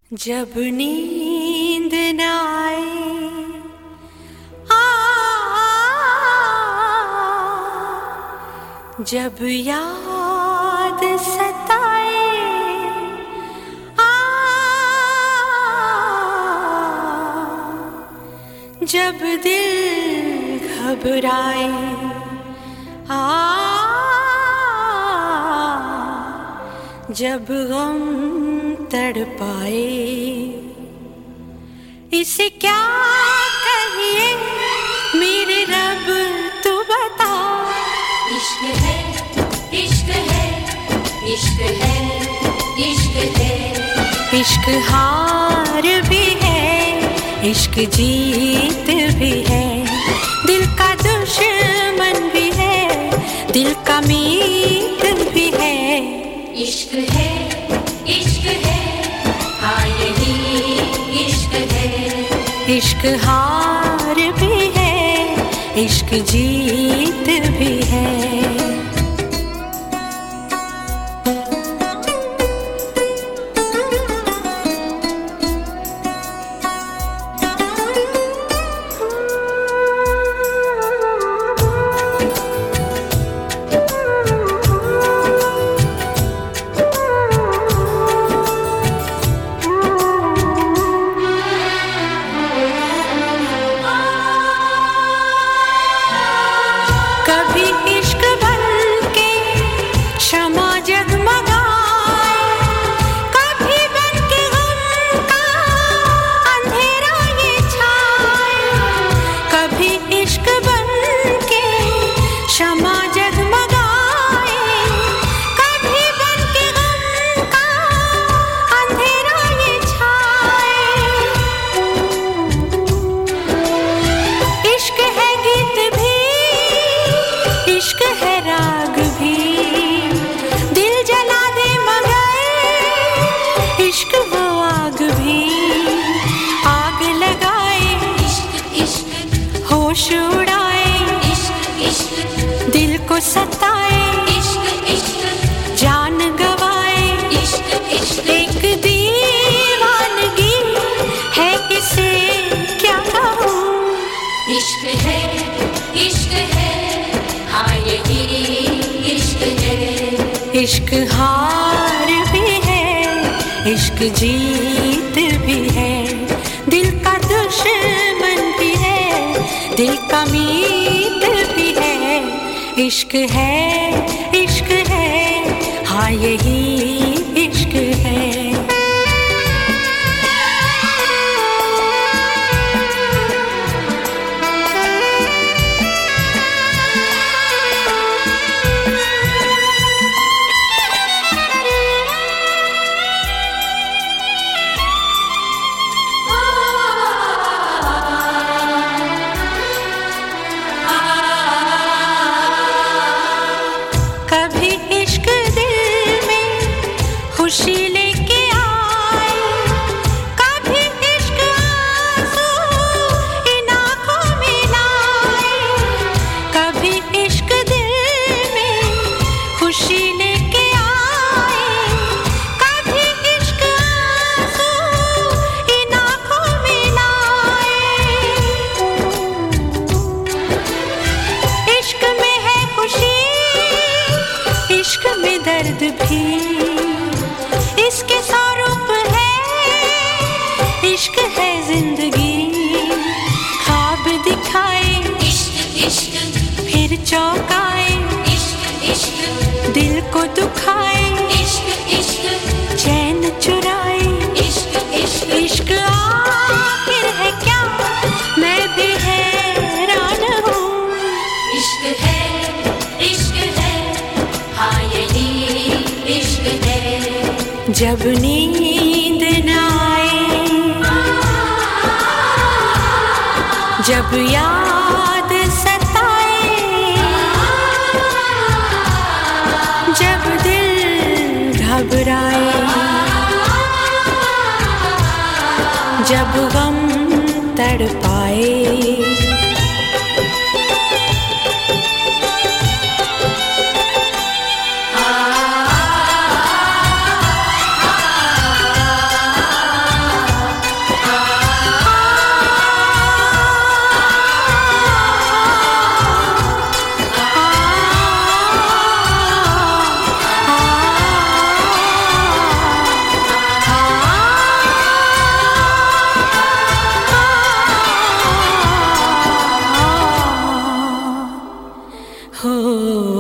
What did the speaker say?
जब नींद न आए जब याद सताए जब दिल घबराए जब गम तड़पाए, इसे क्या कहिए मेरे रब तू बता। इश्क है, इश्क है, इश्क है, इश्क है। इश्क हार भी है, इश्क जीत भी है, दिल का दुश्मन भी है, दिल का मीत भी है। इश्क है, इश्क है, हाँ यही इश्क है। इश्क हार भी है, इश्क जीत भी है। कभी इश्क बन के शमा जगमगाए, कभी बन के गम का अंधेरा ये छाए। कभी इश्क बन के शमा जगमगाए, कभी बन के गम का अंधेरा ये छाए। इश्क है गीत भी, इश्क है राग भी, दिल जला दे मगर इश्क वो आग भी। आग लगाए इश्क इश्क, होश उड़ाए, इश्क इश्क, दिल को सताए, इश्क इश्क, जान गवाए। इश्क इश्क, एक दीवानगी है, इसे क्या कहूँ। इश्क है, इश्क है, हाँ यही इश्क है। इश्क हार भी है, इश्क जीत भी है, दिल का दुश्मन भी है, दिल का मीत भी है। इश्क है, इश्क है, हाँ यही इश्क है। कभी इश्क दिल में खुशी लेके आए, कभी इश्क आंसू इन आँखों में लाए। कभी इश्क दिल में खुशी लेके आए, कभी इश्क आंसू इन आँखों में लाए। इश्क में है खुशी, इश्क में दर्द भी, इसके स्वरूप है, इश्क है जिंदगी। ख्वाब दिखाए, इश्क इश्क, फिर चौंकाए, इश्क इश्क, दिल को दुखाए, इश्क इश्क, चैन चुराए। इश्क इश्क, इश्क आखिर है क्या, मैं भी हैरान हूँ। इश्क है, इश्क है, हाँ यही इश्क है। जब नींद न आए, जब याद सताए, जब दिल घबराए, जब गम तड़पाए। हो